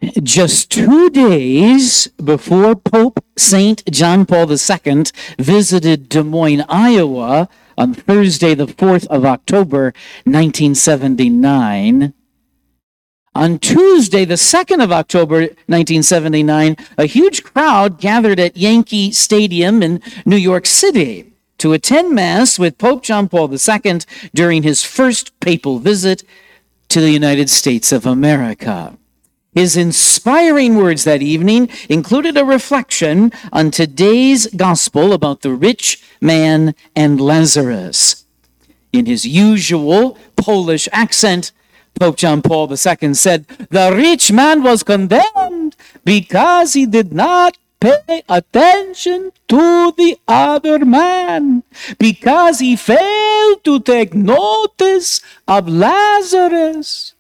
Just 2 days before Pope St. John Paul II visited Des Moines, Iowa on Thursday, the 4th of October, 1979, on Tuesday, the 2nd of October, 1979, a huge crowd gathered at Yankee Stadium in New York City to attend Mass with Pope John Paul II during his first papal visit to the United States of America. His inspiring words that evening included a reflection on today's gospel about the rich man and Lazarus. In his usual Polish accent, Pope John Paul II said, "The rich man was condemned because he did not pay attention to the other man, because he failed to take notice of Lazarus."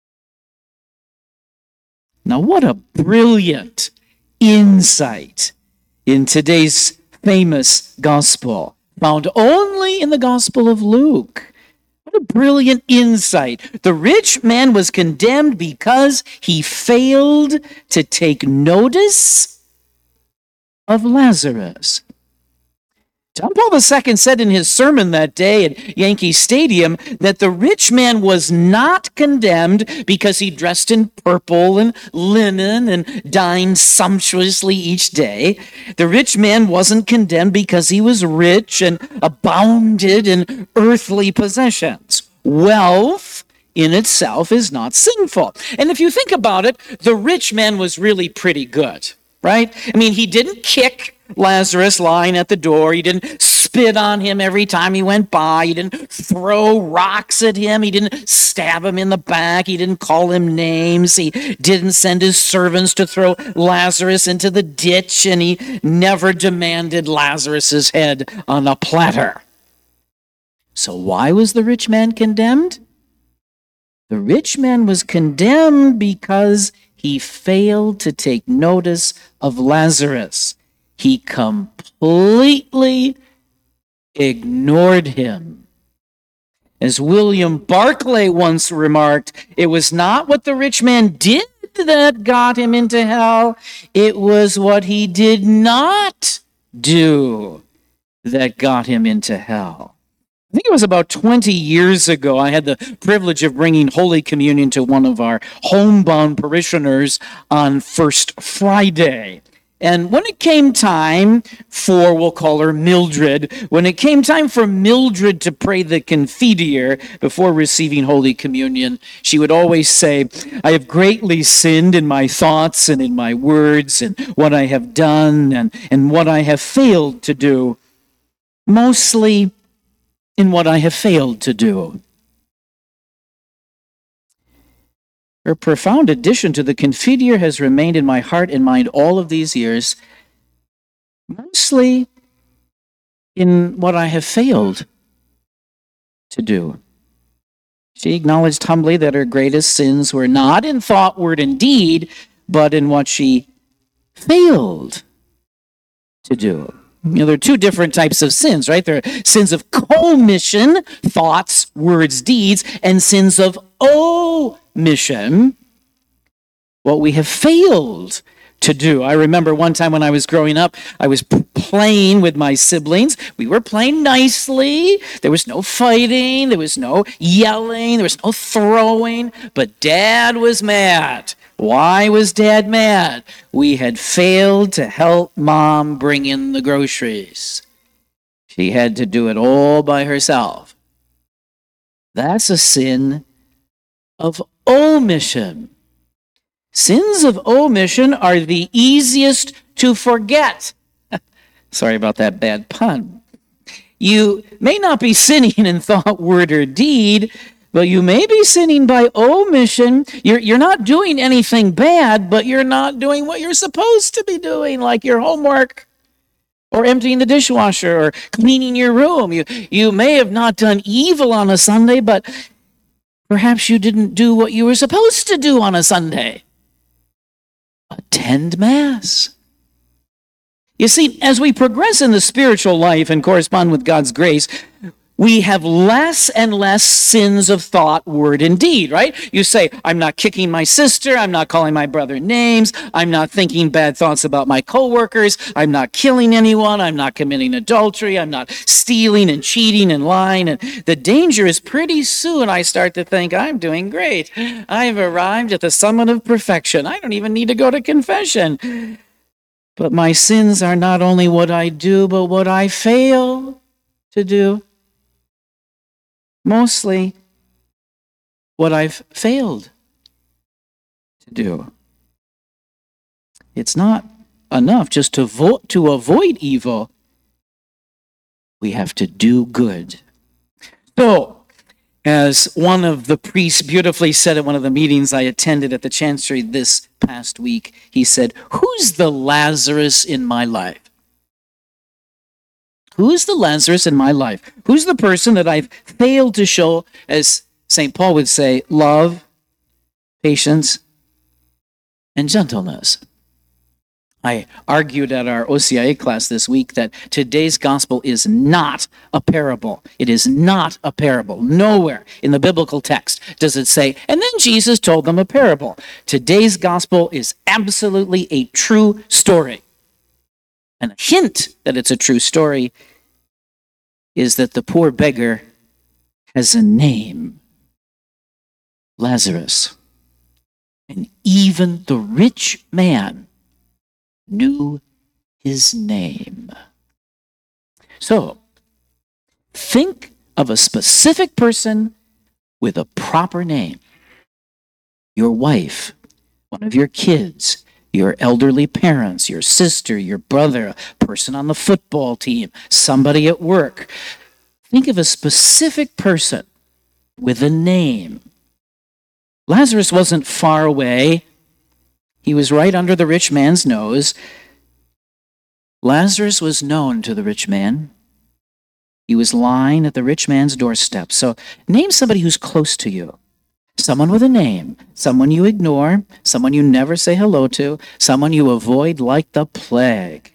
Now, what a brilliant insight in today's famous gospel, found only in the Gospel of Luke. What a brilliant insight. The rich man was condemned because he failed to take notice of Lazarus. John Paul II said in his sermon that day at Yankee Stadium that the rich man was not condemned because he dressed in purple and linen and dined sumptuously each day. The rich man wasn't condemned because he was rich and abounded in earthly possessions. Wealth in itself is not sinful. And if you think about it, the rich man was really pretty good, right? I mean, he didn't kick Lazarus lying at the door. He didn't spit on him every time he went by. He didn't throw rocks at him. He didn't stab him in the back. He didn't call him names. He didn't send his servants to throw Lazarus into the ditch, and he never demanded Lazarus's head on a platter. So why was the rich man condemned? The rich man was condemned because he failed to take notice of Lazarus. He completely ignored him. As William Barclay once remarked, it was not what the rich man did that got him into hell. It was what he did not do that got him into hell. I think it was about 20 years ago, I had the privilege of bringing Holy Communion to one of our homebound parishioners on First Friday. And when it came time for, we'll call her Mildred, when it came time for Mildred to pray the Confiteor before receiving Holy Communion, she would always say, "I have greatly sinned in my thoughts and in my words and what I have done and what I have failed to do, mostly in what I have failed to do." Her profound addition to the Confiteor has remained in my heart and mind all of these years, mostly in what I have failed to do. She acknowledged humbly that her greatest sins were not in thought, word, and deed, but in what she failed to do. You know, there are two different types of sins, right? There are sins of commission, thoughts, words, deeds, and sins of omission, what we have failed to do. I remember one time when I was growing up, I was playing with my siblings. We were playing nicely. There was no fighting. There was no yelling. There was no throwing. But Dad was mad. Why was Dad mad? We had failed to help Mom bring in the groceries. She had to do it all by herself. That's a sin of omission. Sins of omission are the easiest to forget. Sorry about that bad pun. You may not be sinning in thought, word, or deed, but you may be sinning by omission. You're not doing anything bad, but you're not doing what you're supposed to be doing, like your homework, or emptying the dishwasher, or cleaning your room. You may have not done evil on a Sunday, but perhaps you didn't do what you were supposed to do on a Sunday. Attend Mass. You see, as we progress in the spiritual life and correspond with God's grace, we have less and less sins of thought, word, and deed, right? You say, I'm not kicking my sister. I'm not calling my brother names. I'm not thinking bad thoughts about my coworkers. I'm not killing anyone. I'm not committing adultery. I'm not stealing and cheating and lying. And the danger is pretty soon I start to think I'm doing great. I've arrived at the summit of perfection. I don't even need to go to confession. But my sins are not only what I do, but what I fail to do. Mostly what I've failed to do. It's not enough just to avoid evil. We have to do good. So, as one of the priests beautifully said at one of the meetings I attended at the Chancery this past week, he said, "Who's the Lazarus in my life? Who's the Lazarus in my life? Who's the person that I've failed to show, as St. Paul would say, love, patience, and gentleness?" I argued at our OCIA class this week that today's gospel is not a parable. It is not a parable. Nowhere in the biblical text does it say, and then Jesus told them a parable. Today's gospel is absolutely a true story. And a hint that it's a true story is that the poor beggar has a name, Lazarus. And even the rich man knew his name. So, think of a specific person with a proper name. Your wife, one of your kids, your elderly parents, your sister, your brother, a person on the football team, somebody at work. Think of a specific person with a name. Lazarus wasn't far away. He was right under the rich man's nose. Lazarus was known to the rich man. He was lying at the rich man's doorstep. So name somebody who's close to you. Someone with a name, someone you ignore, someone you never say hello to, someone you avoid like the plague.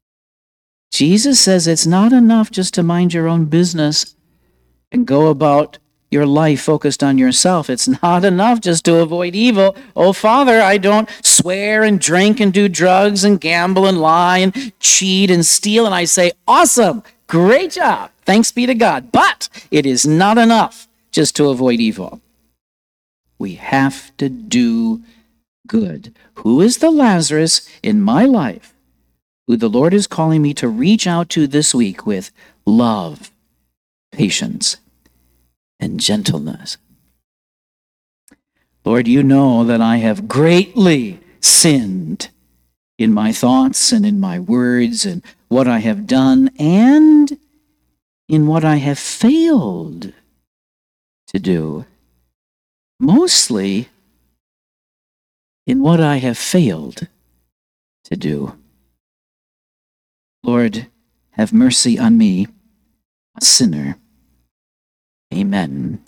Jesus says it's not enough just to mind your own business and go about your life focused on yourself. It's not enough just to avoid evil. Oh, Father, I don't swear and drink and do drugs and gamble and lie and cheat and steal. And I say, awesome, great job, thanks be to God. But it is not enough just to avoid evil. We have to do good. Who is the Lazarus in my life who the Lord is calling me to reach out to this week with love, patience, and gentleness? Lord, you know that I have greatly sinned in my thoughts and in my words and what I have done and in what I have failed to do. Mostly in what I have failed to do. Lord, have mercy on me, a sinner. Amen.